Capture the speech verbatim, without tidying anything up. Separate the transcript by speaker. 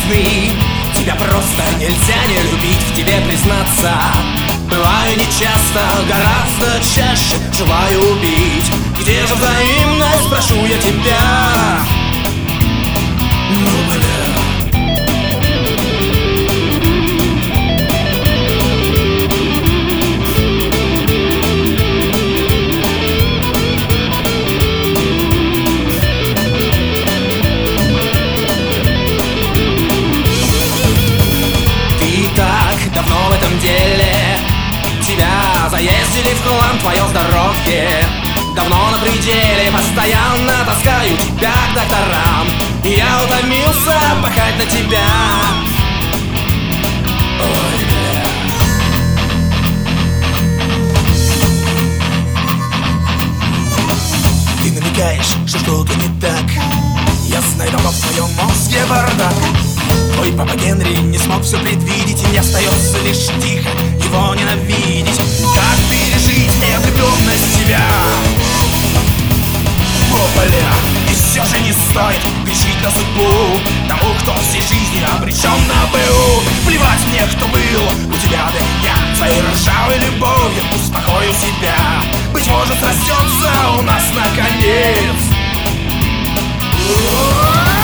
Speaker 1: несчастный. Тебя просто нельзя не любить, в тебе признаться. Бываю нечасто, гораздо чаще желаю убить. Где же взаимность, прошу я тебя? Ну, бля. Давно в этом деле тебя заездили в хлам, твое здоровье давно на пределе. Постоянно таскаю тебя к докторам, и я утомился пахать на тебя. Ой, бля. Ты намекаешь, что что-то не так. Ясно, давно в твоем мозге бардак. Твой папа Генри не смог все предвидеть, и мне остается лишь тихо его ненавидеть. Как пережить влюбленность себя? О, бля, и все же не стоит грешить на судьбу тому, кто всей жизнью обречен на БУ. Плевать мне, кто был у тебя, да я своей ржавой любовью успокоил себя. Быть может, срастется у нас наконец.